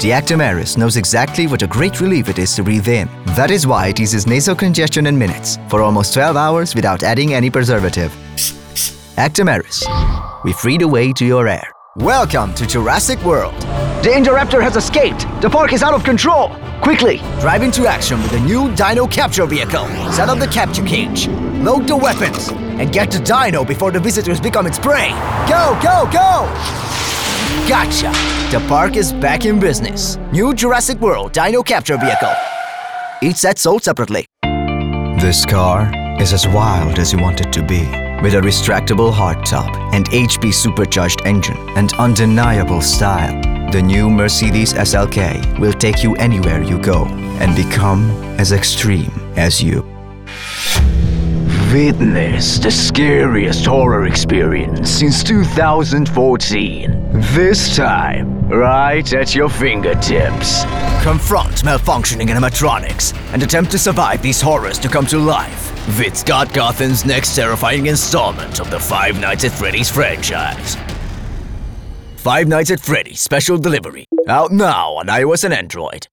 The Actamaris knows exactly what a great relief it is to breathe in. That is why it eases nasal congestion in minutes, for almost 12 hours without adding any preservative. Actamaris. We free the way to your air. Welcome to Jurassic World. The Indoraptor has escaped. The park is out of control. Quickly, drive into action with the new Dino Capture Vehicle. Set up the capture cage, load the weapons, and get the dino before the visitors become its prey. Go, go, go! Gotcha! The park is back in business. New Jurassic World Dino Capture Vehicle. Each set sold separately. This car is as wild as you want it to be. With a retractable hardtop and HP supercharged engine and undeniable style, the new Mercedes SLK will take you anywhere you go and become as extreme as you. Witness the scariest horror experience since 2014. This time, right at your fingertips. Confront malfunctioning animatronics and attempt to survive these horrors to come to life with Scott Cawthon's next terrifying installment of the Five Nights at Freddy's franchise. Five Nights at Freddy's Special Delivery. Out now on iOS and Android.